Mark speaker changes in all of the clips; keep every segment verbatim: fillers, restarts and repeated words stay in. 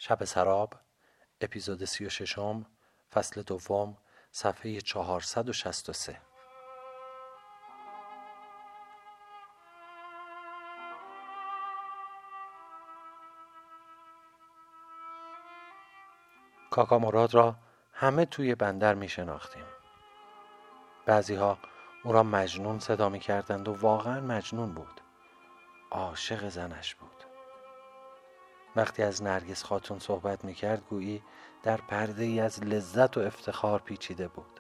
Speaker 1: شب سراب، اپیزود سی و ششم، فصل دوم، صفحه چهارصد و شصت و سه. کاکا مراد را همه توی بندر می شناختیم. بعضی ها او را مجنون صدا می کردند و واقعا مجنون بود. عاشق زنش بود. وقتی از نرگس خاتون صحبت می کرد گویی در پرده ای از لذت و افتخار پیچیده بود.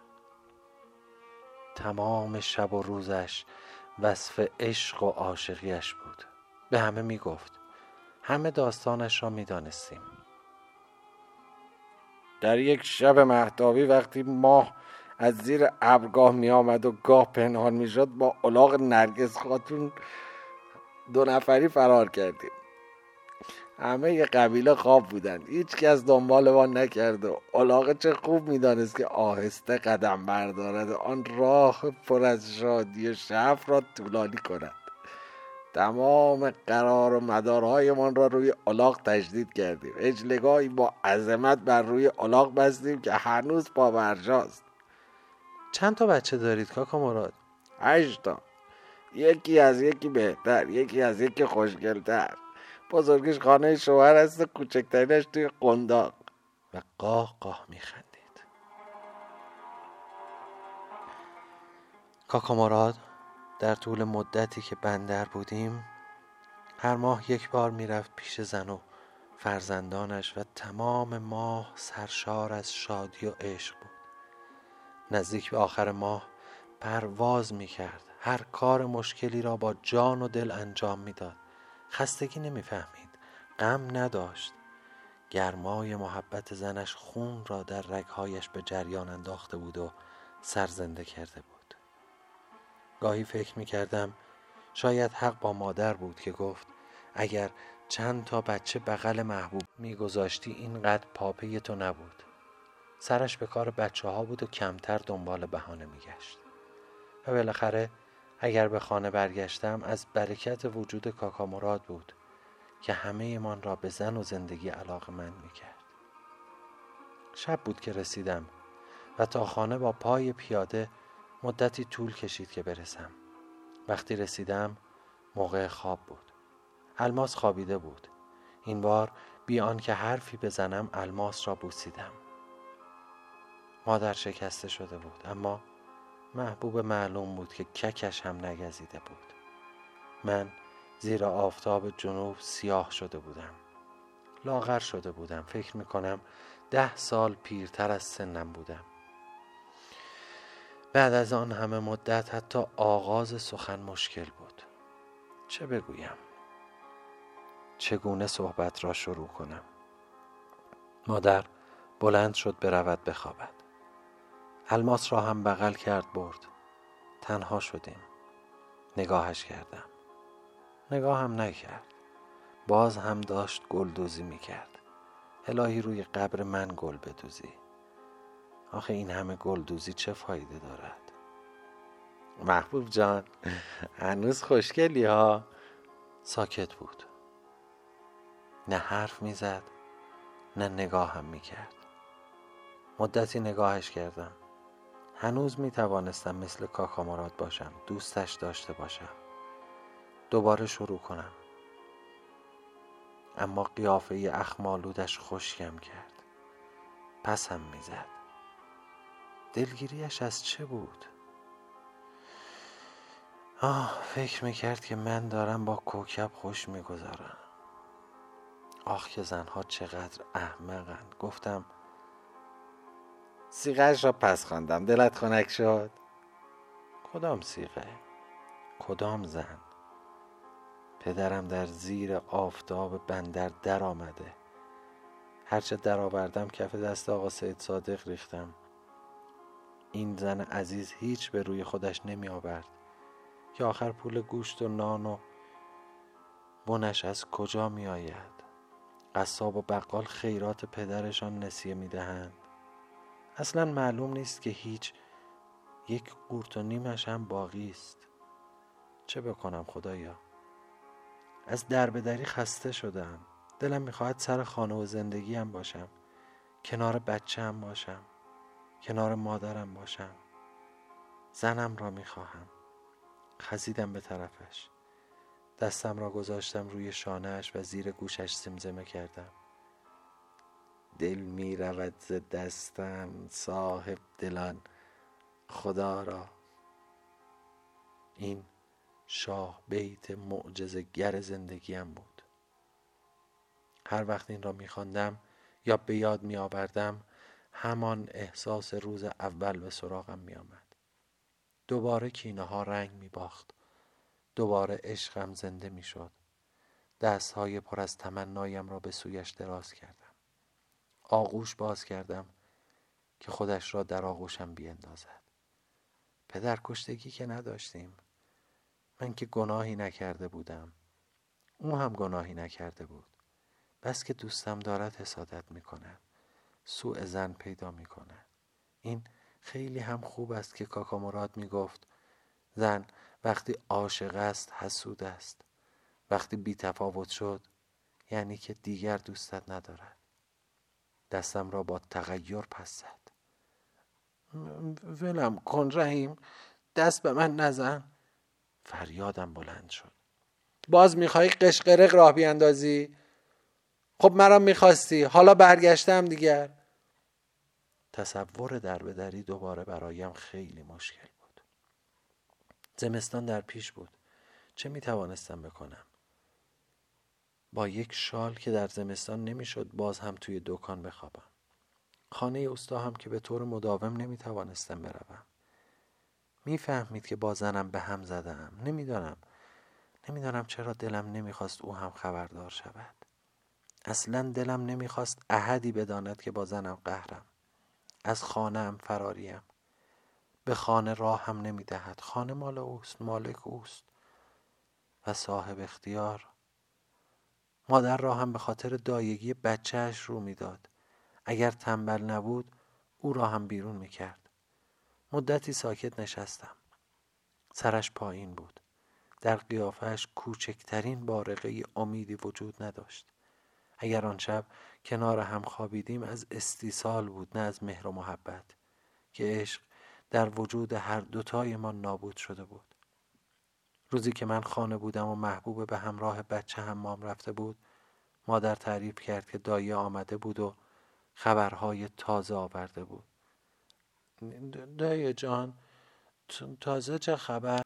Speaker 1: تمام شب و روزش وصف عشق و عاشقیش بود. به همه می گفت. همه داستانش را می دانستیم.
Speaker 2: در یک شب مهتابی وقتی ماه از زیر ابر گاه می آمد و گاه پنهان می شد با الاغ نرگس خاتون دو نفری فرار کردیم. همه ی قبیله خواب بودند. هیچ کس دنبال ما نکرد و الاغ چه خوب می دانست که آهسته قدم بردارد و آن راه پر از شادی و شعف را طولانی کند. تمام قرار و مدارهای من را روی الاغ تجدید کردیم. اجلگاهی با عظمت بر روی الاغ بستیم که هنوز پا برجاست.
Speaker 1: چند تا بچه دارید کاکا مراد؟
Speaker 2: هشت تا. یکی از یکی بهتر، یکی از یکی خوشگلتر. بزرگش خانه شوهر است و کوچکترینش توی قنداق.
Speaker 1: و قاه قاه می خندید. کاکا مراد در طول مدتی که بندر بودیم هر ماه یک بار می رفت پیش زن و فرزندانش و تمام ماه سرشار از شادی و عشق بود. نزدیک به آخر ماه پرواز می کرد. هر کار مشکلی را با جان و دل انجام می داد. خستگی نمی فهمید. غم نداشت. گرمای محبت زنش خون را در رگهایش به جریان انداخته بود و سرزنده کرده بود. گاهی فکر می کردم شاید حق با مادر بود که گفت اگر چند تا بچه بغل محبوب می گذاشتی اینقدر پاپی تو نبود. سرش به کار بچه ها بود و کمتر دنبال بهانه می گشت. و بالاخره اگر به خانه برگشتم از برکت وجود کاکا مراد بود که همه من را به زن و زندگی علاقه‌مند می کرد. شب بود که رسیدم و تا خانه با پای پیاده مدتی طول کشید که برسم. وقتی رسیدم موقع خواب بود. الماس خوابیده بود. این بار بی آنکه حرفی بزنم الماس را بوسیدم. مادر شکسته شده بود اما محبوب معلوم بود که ککش هم نگزیده بود. من زیر آفتاب جنوب سیاه شده بودم. لاغر شده بودم. فکر میکنم ده سال پیرتر از سنم بودم. بعد از آن همه مدت حتی آغاز سخن مشکل بود. چه بگویم؟ چگونه صحبت را شروع کنم؟ مادر بلند شد برود بخوابد. الماس را هم بغل کرد برد. تنها شدیم. نگاهش کردم. نگاه هم نکرد. باز هم داشت گلدوزی میکرد. الهی روی قبر من گل بدوزی. آخه این همه گلدوزی چه فایده دارد؟ محبوب جان هنوز خوشگلی ها. ساکت بود. نه حرف میزد نه نگاه هم میکرد. مدتی نگاهش کردم. هنوز میتوانستم مثل کاکا مراد باشم. دوستش داشته باشم. دوباره شروع کنم. اما قیافه اخمالودش خشکم کرد. پسم میزد. دلگیریش از چه بود؟ آه فکر میکرد که من دارم با کوکب خوش میگذارم. آخ که زنها چقدر احمقند. گفتم
Speaker 2: صیغه‌اش را پس خواندم. دلت خنک شد؟
Speaker 1: کدام صیغه؟ کدام زن؟ پدرم در زیر آفتاب بندر در آمده. هرچه در آوردم کف دست آقا سید صادق ریختم. این زن عزیز هیچ به روی خودش نمی آورد که آخر پول گوشت و نان و بنش از کجا می آید؟ قصاب و بقال خیرات پدرشان نسیه می دهند. اصلا معلوم نیست که هیچ یک قورت و نیمش هم باقی است. چه بکنم خدایا؟ از در به دری خسته شدم. دلم میخواهد سر خانه و زندگیم باشم، کنار بچه‌ام باشم، کنار مادرم باشم. زنم را میخواهم. خزیدم به طرفش. دستم را گذاشتم روی شانه‌اش و زیر گوشش زمزمه کردم: دل می رود ز دستم صاحب دلان خدا را. این شاه بیت معجزه گر زندگیم بود. هر وقت این را می خواندم یا به یاد می آوردم، همان احساس روز اول به سراغم می آمد. دوباره کینه ها رنگ می باخت. دوباره عشقم زنده می شد. دستهای پر از تمنایم را به سویش دراز کردم. آغوش باز کردم که خودش را در آغوشم بیندازد. پدر کشتگی که نداشتیم. من که گناهی نکرده بودم. او هم گناهی نکرده بود. بس که دوستم دارد حسادت میکند. سوء ظن پیدا میکند. این خیلی هم خوب است که کاکا مراد میگفت زن وقتی عاشق است حسود است. وقتی بی تفاوت شد یعنی که دیگر دوستت ندارد. دستم را با تغییر پس زد. ولم کن رحیم، دست به من نزن. فریادم بلند شد. باز میخوایی قشقرق راه بیاندازی؟ خب مرا میخواستی، حالا برگشتم دیگر. تصور در به دری دوباره برایم خیلی مشکل بود. زمستان در پیش بود. چه میتوانستم بکنم؟ با یک شال که در زمستان نمیشد باز هم توی دکان بخوابم. خانه استا هم که به طور مداوم نمیتوانستم بروم. میفهمید که با زنم به هم زدم. نمیدانم نمیدانم چرا دلم نمیخواست او هم خبردار شود. اصلا دلم نمیخواست احدی بداند که با زنم قهرم. از خانه ام فراریم. به خانه راه هم نمیدهد. خانه مال اوست، مالک اوست و صاحب اختیار. مادر را هم به خاطر دایگی بچهش رو میداد. اگر تنبل نبود او را هم بیرون میکرد. مدتی ساکت نشستم. سرش پایین بود. در قیافه‌اش کوچکترین بارقه امیدی وجود نداشت. اگر آن شب کنار هم خوابیدیم از استیصال بود، نه از مهر و محبت، که عشق در وجود هر دوتای ما نابود شده بود. روزی که من خانه بودم و محبوب به همراه بچه حمام رفته بود، مادر تعریف کرد که دایی آمده بود و خبرهای تازه آورده بود. دایی جان، تازه چه خبر؟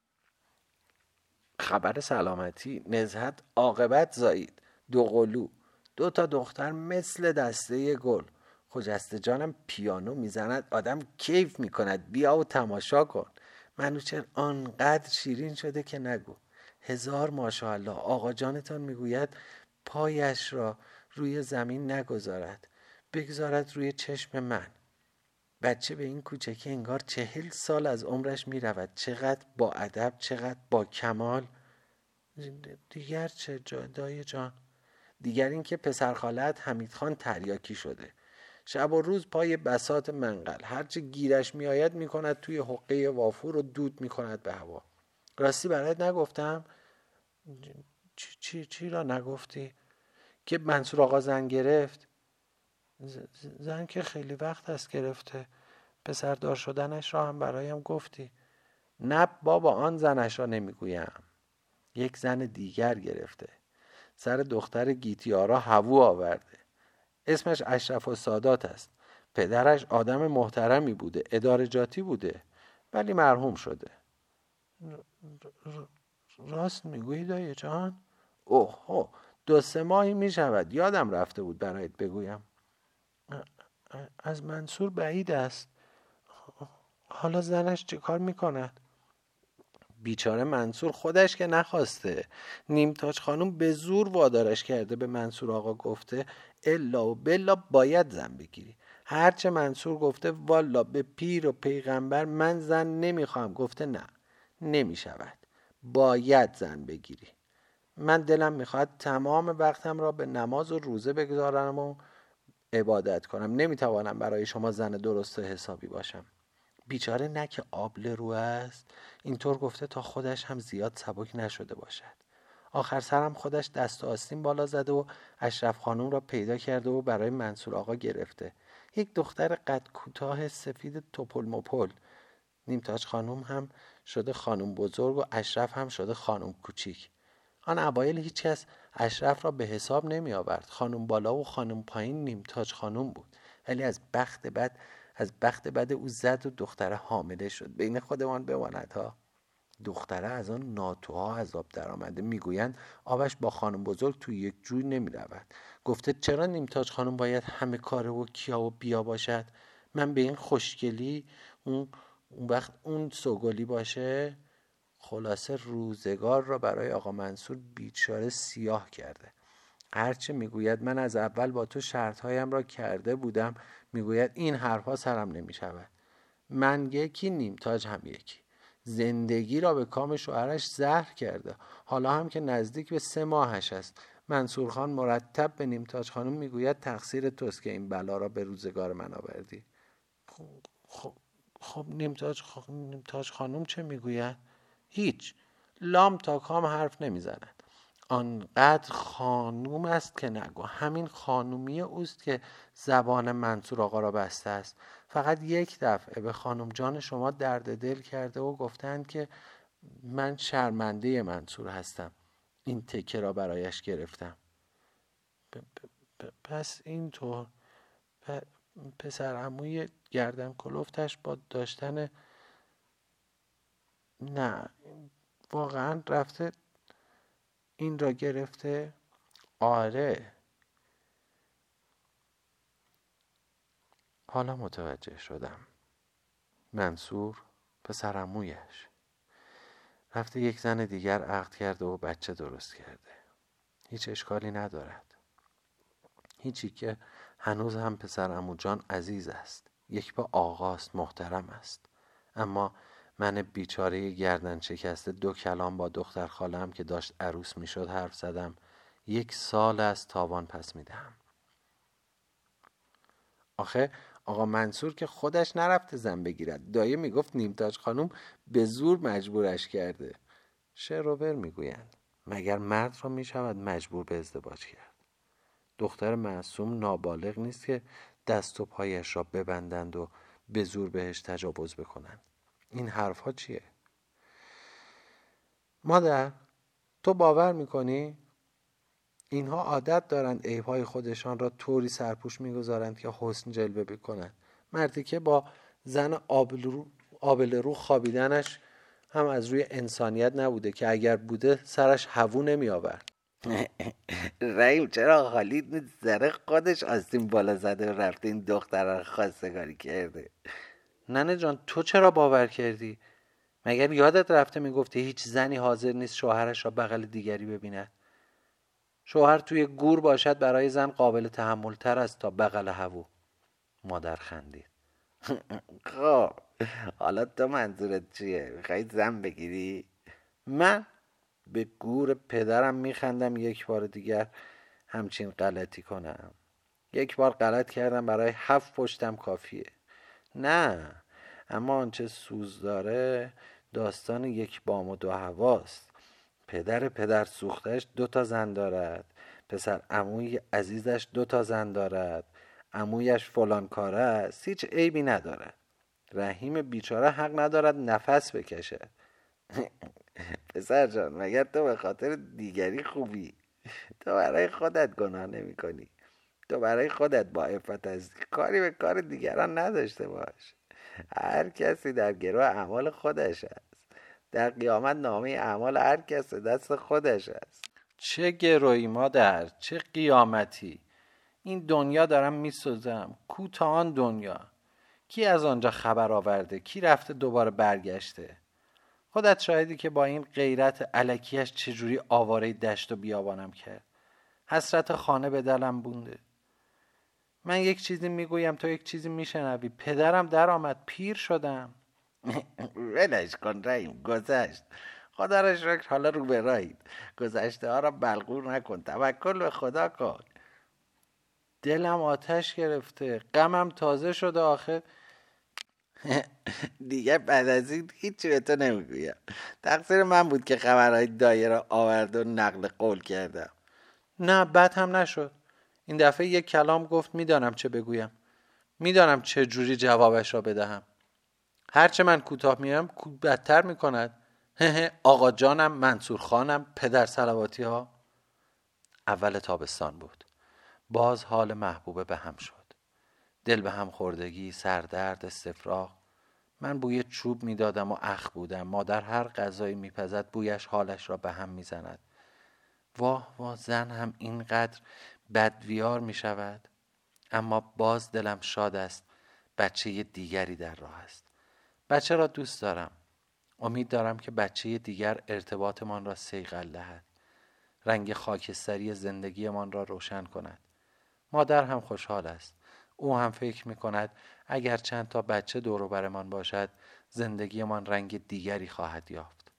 Speaker 1: خبر سلامتی، نزهت عاقبت زایید، دو قلو، دو تا دختر مثل دسته گل. خجسته جانم پیانو میزند، آدم کیف میکند. بیا و تماشا کن. منوچهر آنقدر شیرین شده که نگو. هزار ماشاءالله. آقا جانتان میگوید پایش را روی زمین نگذارد، بگذارد روی چشم من. بچه به این کوچکی انگار چهل سال از عمرش میرود. چقدر با ادب، چقدر با کمال. دیگر چه دایی جان؟ دیگر این که پسر خاله‌ات حمید خان تریاکی شده. شب و روز پای بساط منقل، هرچه گیرش میآید میکند توی حقه وافور و دود میکند به هوا. راستی برات نگفتم؟ چی, چی, چی را نگفتی؟ که منصور آقا زن گرفت. زن که خیلی وقت است گرفته. پسر دار شدنش را هم برایم گفتی. نه بابا، آن زنش را نمیگویم. یک زن دیگر گرفته. سر دختر گیتیارا هوو آورده. اسمش اشرف السادات است. پدرش آدم محترمی بوده، ادارجاتی بوده، ولی مرحوم شده. راست میگویی دایی جان؟ اوه دو سه ماهی میشود، یادم رفته بود برایت بگویم. از منصور بعید است. حالا زنش چه کار میکند؟ بیچاره منصور خودش که نخواسته. نیمتاج خانم به زور وادارش کرده. به منصور آقا گفته الا و بلا باید زن بگیری. هرچه منصور گفته والا به پیر و پیغمبر من زن نمیخوام. گفته نه، نمیشود، باید زن بگیری. من دلم میخواد تمام وقتم را به نماز و روزه بگذارم و عبادت کنم. نمیتوانم برای شما زن درست و حسابی باشم. بیچاره نه که آبله رو است، اینطور گفته تا خودش هم زیاد سبک نشده باشد. آخر سرم خودش دست و آستین بالا زده و اشرف خانم را پیدا کرده و برای منصور آقا گرفته. یک دختر قد کوتاه سفید توپل مپل. نیمتاج خانم هم شده خانم بزرگ و اشرف هم شده خانم کوچیک. آن اوایل هیچ کس اشرف را به حساب نمی آورد. خانم بالا و خانم پایین نیمتاج خانم بود، ولی از بخت بد از بخت بد او زد و دختره حامله شد. بین خودمان بماند ها. دختره از آن ناتوها عذاب در آمده. میگویند آبش با خانم بزرگ توی یک جوی نمی رود. گفته چرا نیمتاج خانم باید همه کاره و کیا و بیا باشد؟ من به این خوشگلی اون اون وقت اون سوگلی باشه. خلاصه روزگار را برای آقا منصور بیچاره سیاه کرده. هرچه میگوید من از اول با تو شرطهایم را کرده بودم، میگوید این حرفها سرم نمی شود. من یکی، نیمتاج هم یکی. زندگی را به کام شوهرش زهر کرده. حالا هم که نزدیک به سه ماهش است. منصور خان مرتب به نیمتاج خانم میگوید تقصیر توست که این بلا را به روزگار من آوردی. خب خب خب نیمتاج خ... نیمتاج خانم چه میگوید؟ هیچ. لام تا کام حرف نمیزند. آنقدر خانوم است که نگو. همین خانومی اوست که زبان منصور آقا را بسته است. فقط یک دفعه به خانم جان شما درد دل کرده و گفتند که من شرمنده منصور هستم. این تکه را برایش گرفتم. ب- ب- ب- پس اینطور پ- پسر عموی گردن کلفتش با داشتن نه واقعا رفته این را گرفته. آره حالا متوجه شدم. منصور پسر عمویش رفته یک زن دیگر عقد کرده و بچه درست کرده. هیچ اشکالی ندارد. هیچی که هنوز هم پسر عمو جان عزیز است. یک با آقاست، محترم است. اما من بیچاره گردن شکسته دو کلام با دختر خالم که داشت عروس می شد حرف زدم. یک سال از تاوان پس می دهم. آخه آقا منصور که خودش نرفته زن بگیرد. دایه میگفت نیمتاج خانم به زور مجبورش کرده. شعر و بر میگویند مگر مرد را میشود مجبور به ازدواج کرد؟ دختر معصوم نابالغ نیست که دست و پایش را ببندند و به زور بهش تجاوز بکنند. این حرفها چیه؟ مادر تو باور میکنی؟ اینها عادت دارند عیب‌های خودشان را طوری سرپوش می‌گذارند که حسن جلوه بکنند. مردی که با زن آبلرو آبلرو خوابیدنش هم از روی انسانیت نبوده که اگر بوده سرش هوو نمی آورد.
Speaker 2: رحیم چرا خالید زره خودش آستین بالا زده و رفته این دختر را خواستگاری کرده؟
Speaker 1: ننه جان تو چرا باور کردی؟ مگر یادت رفته میگفتی هیچ زنی حاضر نیست شوهرش را بغل دیگری ببیند؟ شوهر توی گور باشد برای زن قابل تحمل تر است تا بغل هوو. مادر خندید.
Speaker 2: خب حالا تو منظورت چیه؟ میخوایی زن بگیری؟
Speaker 1: من به گور پدرم میخندم یک بار دیگر همچین غلطی کنم. یک بار غلط کردم برای هفت پشتم کافیه. نه اما آنچه سوز داره داستان یک بام و دو هواست. پدر پدر سوختش دو تا زن دارد. پسر عموی عزیزش دو تا زن دارد. عمویش فلان کاره است. هیچ عیبی ندارد. رحیم بیچاره حق ندارد نفس بکشه.
Speaker 2: پسر جان مگر تو به خاطر دیگری خوبی؟ تو برای خودت گناه نمی کنی. تو برای خودت با عفت هستی. کاری به کار دیگران نداشته باش. هر کسی در گروه اعمال خودش است. در قیامت نامه اعمال هر کس دست خودش است.
Speaker 1: چه گروهی مادر، چه قیامتی. این دنیا دارم میسوزم. کو تا آن دنیا؟ کی از آنجا خبر آورده؟ کی رفته دوباره برگشته؟ خودت شاهدی که با این غیرت الکیش چجوری آواره دشت و بیابانم کرد. حسرت خانه به دلم بونده. من یک چیزی میگویم تو یک چیزی میشنوی. پدرم در آمد، پیر شدم.
Speaker 2: ولش کن رحیم، گذشت. خدا را شکر حالا رو به راهید. گذشته ها را بلغور نکن. توکل به خدا کن.
Speaker 1: دلم آتش گرفته. غمم تازه شده آخه.
Speaker 2: دیگه بعد از این هیچی به تو نمیگویم. تقصیر من بود که خبرهای دایه را آورد و نقل قول کردم.
Speaker 1: نه بد هم نشد. این دفعه یک کلام گفت میدانم چه بگویم. میدانم چه جوری جوابش را بدهم. هرچه من کوتاه میرم بدتر میکند. آقا جانم، منصور خانم، پدر صلواتی ها. اول تابستان بود. باز حال محبوبه به هم شد. دل به هم خوردگی، سردرد، استفراغ. من بوی چوب میدادم و اخ بودم. مادر هر غذایی میپزد بویش حالش را به هم میزند. واه واه، زن هم اینقدر بدویار میشود. اما باز دلم شاد است. بچه دیگری در راه است. بچه را دوست دارم. امید دارم که بچه دیگر ارتباطمان را صیقل دهد. رنگ خاکستری زندگیمان را روشن کند. مادر هم خوشحال است. او هم فکر می کند اگر چند تا بچه دور و برمان باشد زندگیمان رنگ دیگری خواهد یافت.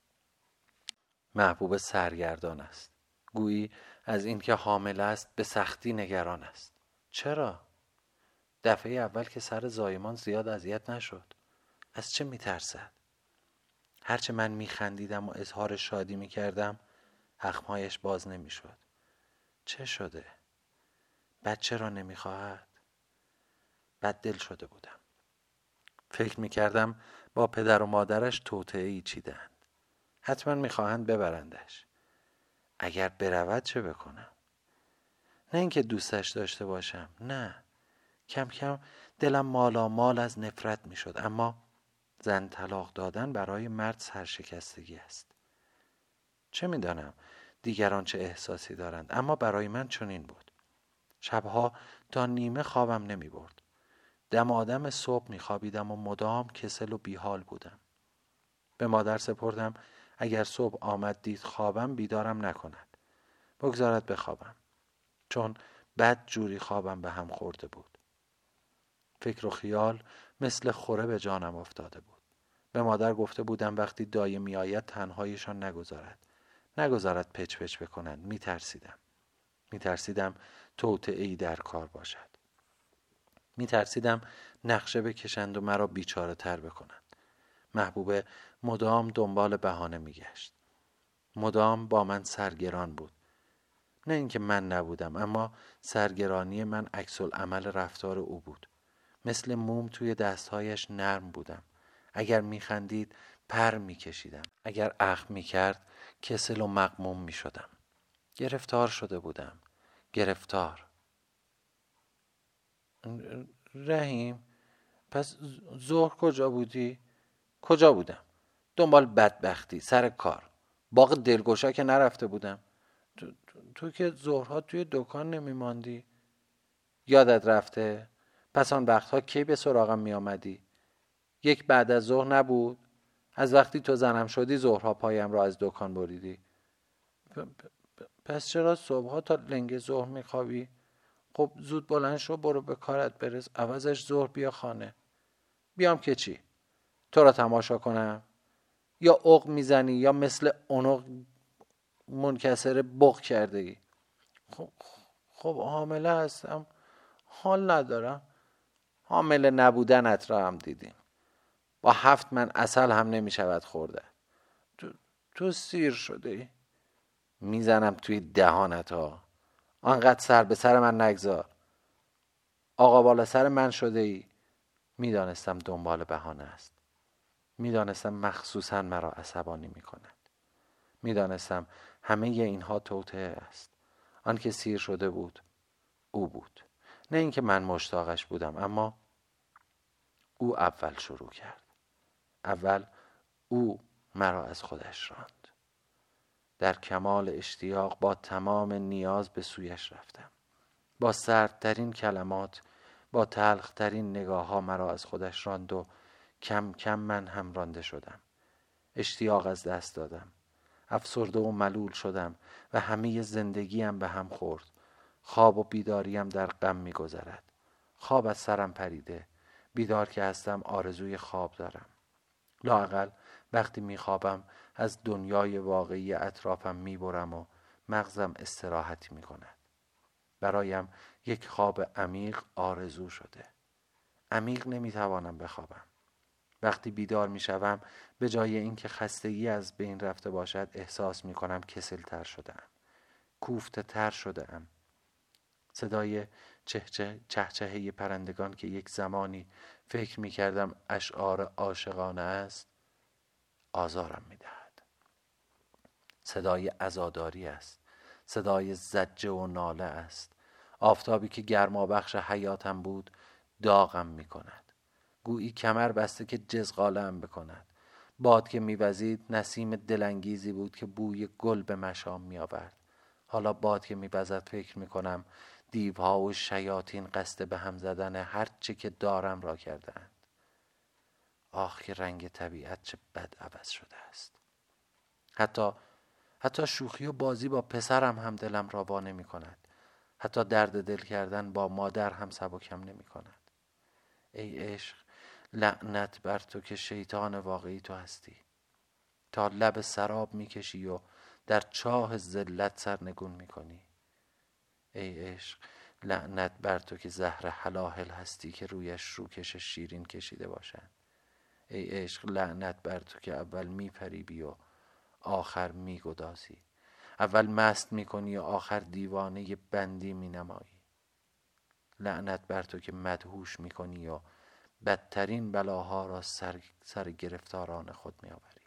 Speaker 1: محبوب سرگردان است. گویی از اینکه حامل است به سختی نگران است. چرا؟ دفعه اول که سر زایمان زیاد اذیت نشد. از چه می ترسد؟ هرچه من می خندیدم و اظهار شادی می کردم اخمایش باز نمی شد. چه شده؟ بچه را نمی خواهد؟ بد دل شده بودم. فکر می کردم با پدر و مادرش توطئه‌ای چیدند. حتما می خواهند ببرندش. اگر برود چه بکنم؟ نه اینکه دوستش داشته باشم، نه. کم کم دلم مالا مال از نفرت می شد. اما زن طلاق دادن برای مرد سرشکستگی است. چه می دانم دیگران چه احساسی دارند، اما برای من چنین بود. شبها تا نیمه خوابم نمی برد. دم آدم صبح می خوابیدم و مدام کسل و بیحال بودم. به مادر سپردم اگر صبح آمد دید خوابم بیدارم نکند. بگذارد بخوابم. چون بد جوری خوابم به هم خورده بود. فکر و خیال مثل خوره به جانم افتاده بود. به مادر گفته بودم وقتی دایه می آید تنهایشان نگذارد. نگذارد پچ پچ بکنند. می ترسیدم. می ترسیدم توطئه‌ای در کار باشد. می ترسیدم نقشه بکشند و مرا بیچاره تر بکنند. محبوبه مدام دنبال بهانه می گشت. مدام با من سرگران بود. نه اینکه من نبودم، اما سرگرانی من عکس العمل رفتار او بود. مثل موم توی دستهایش نرم بودم. اگر می خندید پر می کشیدم. اگر اخم می کرد کسل و مغموم می شدم. گرفتار شده بودم. گرفتار. رحیم، پس ظهر کجا بودی؟ کجا بودم؟ دنبال بدبختی، سر کار. باغ دلگشا که نرفته بودم. تو, تو, تو که ظهرها توی دکان نمی ماندی؟ یادت رفته؟ پس آن وقتها کی به سراغم می آمدی؟ یک بعد از ظهر نبود؟ از وقتی تو زنم شدی ظهرها پایم را از دکان بریدی. پ, پ, پس چرا صبحها تا لنگ ظهر می خوابی؟ خب زود بلند شو، برو به کارت برس. عوضش ظهر بیا خانه. بیام که چی؟ تو را تماشا کنم؟ یا عق میزنی یا مثل اونق منکسر بغ کرده ای؟ خب, خب حامله هستم، حال ندارم. حامله نبودنت را هم دیدیم. با هفت من عسل هم نمی شود خورده. تو, تو سیر شده ای؟ میزنم توی دهانت ها. آنقدر سر به سر من نگذار. آقا بالا سر من شده ای؟ میدانستم دنبال بهانه است. میدانستم مخصوصاً مرا عصبانی می کند. میدانستم همه اینها توطئه است. آن که سیر شده بود او بود. نه اینکه من مشتاقش بودم، اما او اول شروع کرد. اول او مرا از خودش راند. در کمال اشتیاق با تمام نیاز به سویش رفتم. با سردترین کلمات، با تلخترین نگاه ها مرا از خودش راند و کم کم من هم رانده شدم. اشتیاق از دست دادم. افسرده و ملول شدم و همه زندگیم به هم خورد. خواب و بیداریم در غم می گذرد. خواب از سرم پریده. بیدار که هستم آرزوی خواب دارم. لااقل وقتی می خوابم از دنیای واقعی اطرافم می برم و مغزم استراحتی می کند. برایم یک خواب عمیق آرزو شده. عمیق نمی توانم بخوابم. وقتی بیدار می شوم به جای اینکه خستگی از بین رفته باشد احساس می کنم کسل تر شدم، کوفته تر شدم. صدای چهچه چهچهه پرندگان که یک زمانی فکر می کردم اشعار عاشقانه است آزارم می دهد. صدای عزاداری است، صدای زجه و ناله است. آفتابی که گرمابخش حیاتم بود داغم می کند. گویی کمر بسته که جزغاله‌ام بکند. باد که میوزید نسیم دلانگیزی بود که بوی گل به مشام می آورد. حالا باد که میوزد فکر می کنم دیوها و شیاطین قصد به هم زدن هر چه که دارم را کردند. آخ که رنگ طبیعت چه بد عوض شده است. حتی حتی شوخی و بازی با پسرم هم دلم را وا نمی کند. حتی درد دل کردن با مادر هم سبکم نمی کند. ای عشق، لعنت بر تو که شیطان واقعی تو هستی. تا لب سراب می کشی و در چاه ذلت سرنگون می کنی. ای عشق، لعنت بر تو که زهر حلاحل هستی که رویش روکش شیرین کشیده باشند. ای عشق، لعنت بر تو که اول می پریبی و آخر می گدازی. اول مست می کنی و آخر دیوانه بندی می نمایی. لعنت بر تو که مدهوش می کنی و بدترین بلاها را سر, سر گرفتاران خود می آوری.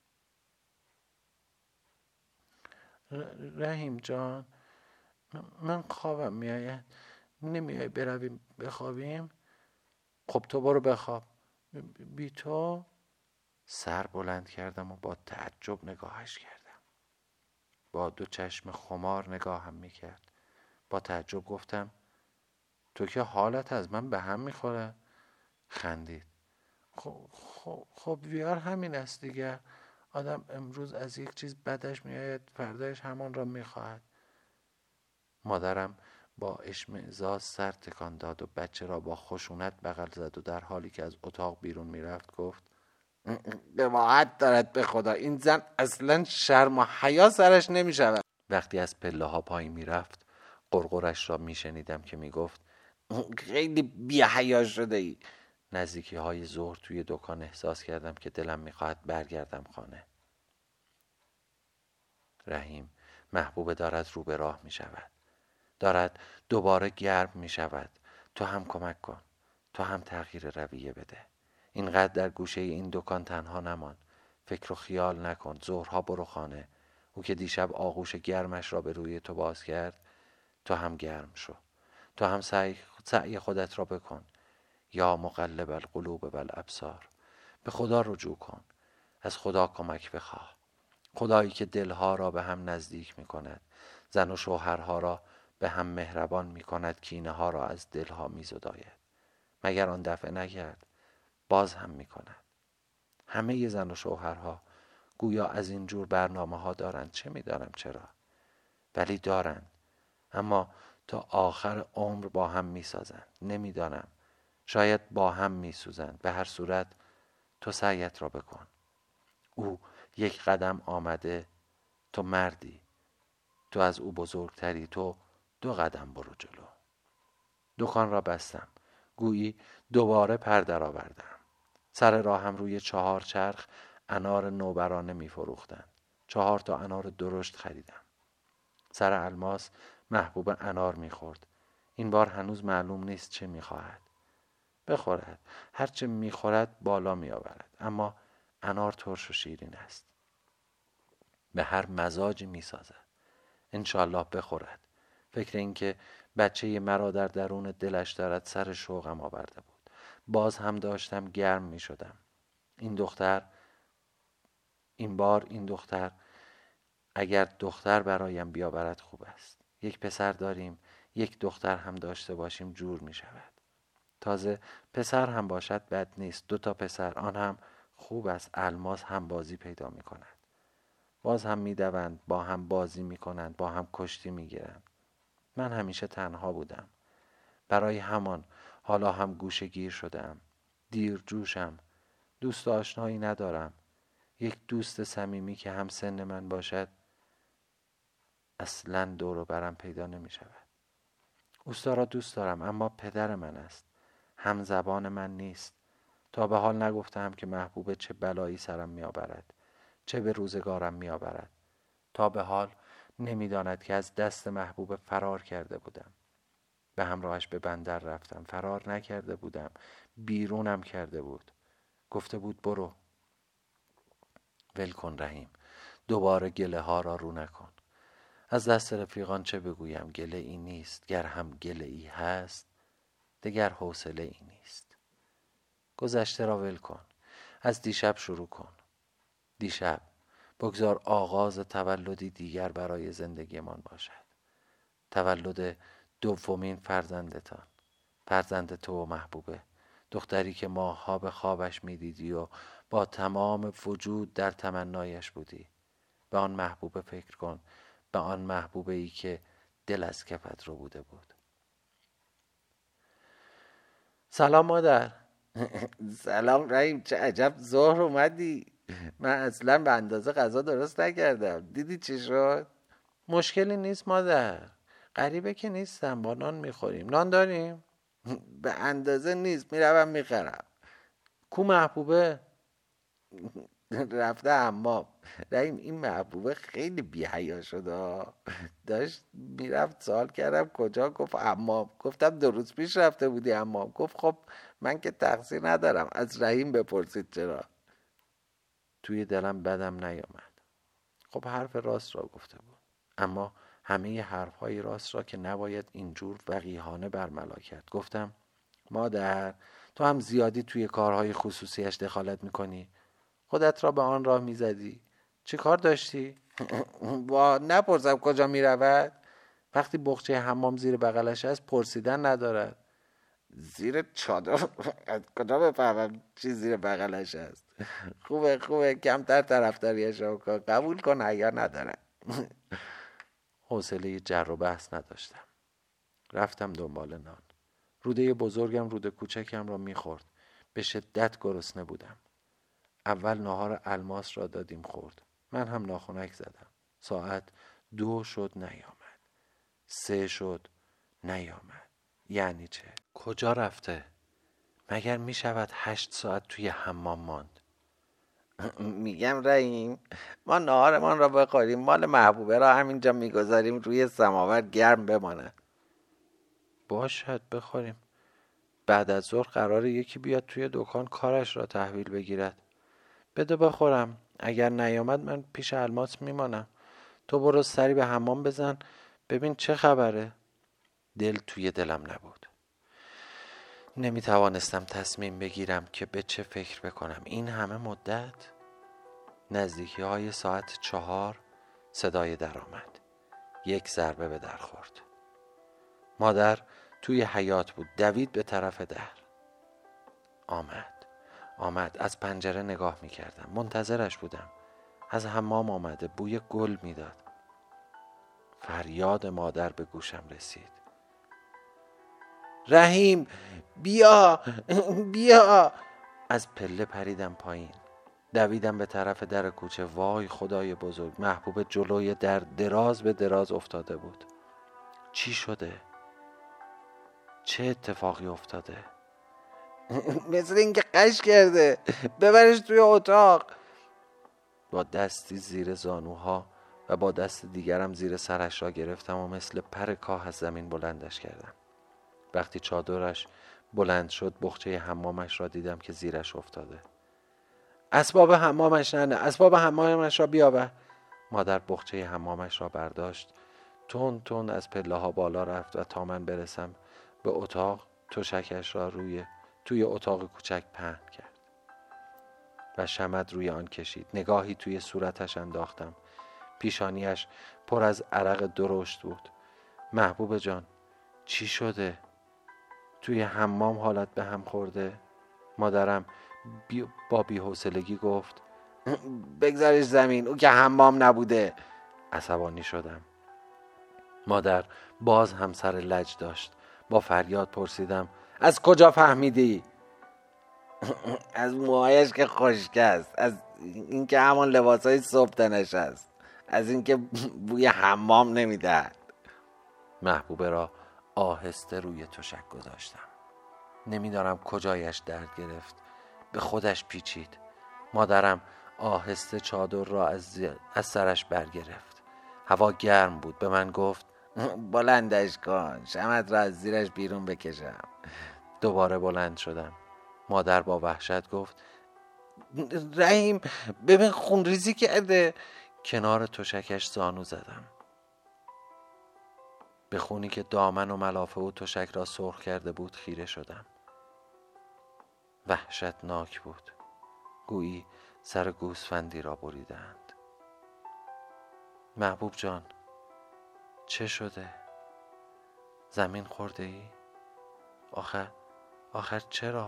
Speaker 1: رحیم جان، من خوابم می آید. نمی آیی برویم بخوابیم؟ خب تو برو بخواب. بی تو؟ سر بلند کردم و با تعجب نگاهش کردم. با دو چشم خمار نگاهم می کرد. با تعجب گفتم تو که حالت از من به هم می خوره. خندید. خب, خب, خب ویار همین است دیگه. آدم امروز از یک چیز بدش می آید فردایش همان را می خواهد. مادرم با اشمئزاز سر تکان داد و بچه را با خشونت بغل زد و در حالی که از اتاق بیرون می رفت گفت قباحت دارد به خدا، این زن اصلا شرم و حیا سرش نمی شود. وقتی از پله ها پایین می رفت قرقرش را می شنیدم که می گفت خیلی بی حیا شده ای. نزدیکی های ظهر توی دکان احساس کردم که دلم می خواهد برگردم خانه. رحیم محبوب دارد رو به راه می شود. دارد دوباره گرم می شود. تو هم کمک کن. تو هم تغییر رویه بده. اینقدر در گوشه این دکان تنها نمان. فکر و خیال نکن. ظهرها برو خانه. او که دیشب آغوش گرمش را به روی تو باز کرد تو هم گرم شو. تو هم سعی, سعی خودت را بکن. یا مقلب القلوب والابصار. به خدا رجوع کن. از خدا کمک بخواه. خدایی که دلها را به هم نزدیک می کند. زن و شوهرها را به هم مهربان می کند. کینه ها را از دلها می زداید. مگر آن دفعه نکرد؟ باز هم می کند. همه زن و شوهرها گویا از این جور برنامه ها دارند. چه می دارم چرا؟ ولی دارند. اما تا آخر عمر با هم می سازند. نمی دانم. شاید با هم می سوزند. به هر صورت تو سعیت را بکن. او یک قدم آمده، تو مردی. تو از او بزرگتری. تو دو قدم برو جلو. دکان را بستم. گویی دوباره پر در آوردم. سر راهم روی چهار چرخ انار نوبرانه می فروختند. چهار تا انار درشت خریدم. سر الماس محبوب انار می خورد. این بار هنوز معلوم نیست چه می خواهد. بخورد. هرچه می خورد بالا می آورد. اما انار ترش و شیرین است. به هر مزاجی می سازد. انشالله بخورد. فکر این که بچه مرا در درون دلش دارد سر شوقم آورده بود. باز هم داشتم گرم می شدم. این دختر این بار این دختر اگر دختر برایم بیاورد خوب است. یک پسر داریم، یک دختر هم داشته باشیم جور می شود. تازه پسر هم باشد بد نیست. دو تا پسر، آن هم خوب است. الماس هم بازی پیدا می کند. باز هم می دوند، با هم بازی می کنند، با هم کشتی می گیرند. من همیشه تنها بودم. برای همان حالا هم گوشه گیر شدم. دیر جوشم. دوست آشنایی ندارم. یک دوست صمیمی که هم سن من باشد اصلا دور و برم پیدا نمی شود. اوستا را دوست دارم اما پدر من است. هم زبان من نیست. تا به حال نگفتم که محبوبه چه بلایی سرم می آورد، چه به روزگارم می آورد. تا به حال نمیداند که از دست محبوبه فرار کرده بودم. به همراهش به بندر رفتم. فرار نکرده بودم، بیرونم کرده بود. گفته بود برو. ول کن رحیم، دوباره گله ها را رو نکن. از دست رفیقان چه بگویم؟ گله ای نیست، گر هم گله ای هست دگر حوصله ای نیست. گذشته را ول کن، از دیشب شروع کن. دیشب بگذار آغاز تولدی دیگر برای زندگیمان باشد. تولد دومین فرزندتان، فرزند تو و محبوبه، دختری که ماه‌ها به خوابش می‌دیدی و با تمام وجود در تمنایش بودی. به آن محبوبه فکر کن، به آن محبوبه ای که دل از کفت رو بوده بود. سلام مادر.
Speaker 2: سلام رحیم، چه عجب ظهر اومدی. من اصلا به اندازه غذا درست نکردم. دیدی چی شد؟
Speaker 1: مشکلی نیست مادر، غریبه که نیستم، با نان میخوریم. نان داریم؟
Speaker 2: به اندازه نیست، میروم میخرم.
Speaker 1: کو محبوبه؟
Speaker 2: رفته حمام. رحیم این محبوبه خیلی بی‌حیا شده. داشت میرفت، سوال کردم کجا، گفت حمام. گفتم دو روز پیش رفته بودی حمام. گفت خب من که تقصیر ندارم، از رحیم بپرسید چرا.
Speaker 1: توی دلم بدم نیامد. خب حرف راست را گفته بود، اما همه حرفهای راست را که نباید اینجور وقیحانه برملا کرد. گفتم مادر، تو هم زیادی توی کارهای خصوصیش دخالت میکنی. خودت را به آن راه میزدی. چه کار داشتی؟
Speaker 2: با نپرسم کجا میرود؟
Speaker 1: وقتی بخچه حمام زیر بغلش است پرسیدن ندارد.
Speaker 2: زیر چادر؟ از کجا بفهمم چی زیر بغلش است؟ خوبه خوبه، کمتر طرفداریش رو کن، قبول کن حیا نداره.
Speaker 1: حوصله جر و بحث نداشتم. رفتم دنبال نان. روده بزرگم روده کوچکم را میخورد. به شدت گرسنه بودم. اول ناهار الماس را دادیم خورد. من هم ناخنک زدم. ساعت دو شد نیامد. سه شد نیامد. یعنی چه؟ کجا رفته؟ مگر می شود هشت ساعت توی حمام ماند؟
Speaker 2: میگم رحیم، ما ناهارمان را بخوریم، مال محبوبه را همینجا میگذاریم روی سماور گرم بمانه.
Speaker 1: باشد بخوریم. بعد از ظهر قراره یکی بیاد توی دکان کارش را تحویل بگیرد. بده بخورم. اگر نیامد من پیش الماس میمانم. تو برو سری به حمام بزن ببین چه خبره. دل توی دلم نبود. نمی توانستم تصمیم بگیرم که به چه فکر بکنم. این همه مدت. نزدیکی های ساعت چهار صدای در آمد. یک ضربه به در خورد. مادر توی حیاط بود. دوید به طرف در. آمد آمد از پنجره نگاه می کردم. منتظرش بودم. از حمام آمده، بوی گل می داد. فریاد مادر به گوشم رسید.
Speaker 2: رحیم بیا بیا.
Speaker 1: از پله پریدم پایین. دویدم به طرف در کوچه. وای خدای بزرگ، محبوب جلوی در دراز به دراز افتاده بود. چی شده؟ چه اتفاقی افتاده؟
Speaker 2: مثل اینکه قش کرده، ببرش توی اتاق.
Speaker 1: با دستی زیر زانوها و با دست دیگرم زیر سرش را گرفتم و مثل پر کاه از زمین بلندش کردم. وقتی چادرش بلند شد بخچه حمامش را دیدم که زیرش افتاده. اسباب حمامش نه نه اسباب حمامش را بیاور. مادر بخچه حمامش را برداشت، تون تون از پله ها بالا رفت و تا من برسم به اتاق تشکش را روی توی اتاق کوچک پهن کرد و شمد روی آن کشید. نگاهی توی صورتش انداختم. پیشانیش پر از عرق درشت بود. محبوب جان چی شده؟ توی حمام حالت به هم خورده؟ مادرم بی با بی‌حوصلگی گفت
Speaker 2: بگذارش زمین، او که حمام نبوده.
Speaker 1: عصبانی شدم. مادر باز هم سر لج داشت. با فریاد پرسیدم از کجا فهمیدی؟
Speaker 2: از موهایش که خشک است، از اینکه همان لباسای صبح تنش است، از اینکه بوی حمام نمیدهد.
Speaker 1: محبوبه را آهسته روی تشک گذاشتم. نمیدانم کجایش درد گرفت. به خودش پیچید. مادرم آهسته چادر را از, از سرش برگرفت. هوا گرم بود. به من گفت
Speaker 2: بلندش کن، شمعت را از زیرش بیرون بکشم.
Speaker 1: دوباره بلند شدم. مادر با وحشت گفت رحیم ببین خونریزی کرده. کنار تشکش زانو زدم. به خونی که دامن و ملافه و تشک را سرخ کرده بود خیره شدم. وحشتناک بود. گویی سر گوسفندی را بریدند. محبوب جان، چه شده؟ زمین خورده ای؟ آخر آخر چرا؟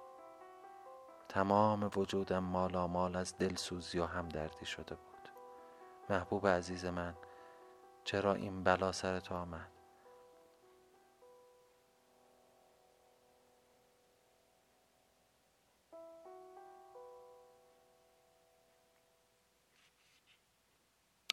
Speaker 1: تمام وجودم مالامال از دلسوزی و همدردی شده بود. محبوب عزیز من، چرا این بلا سر تو آمد؟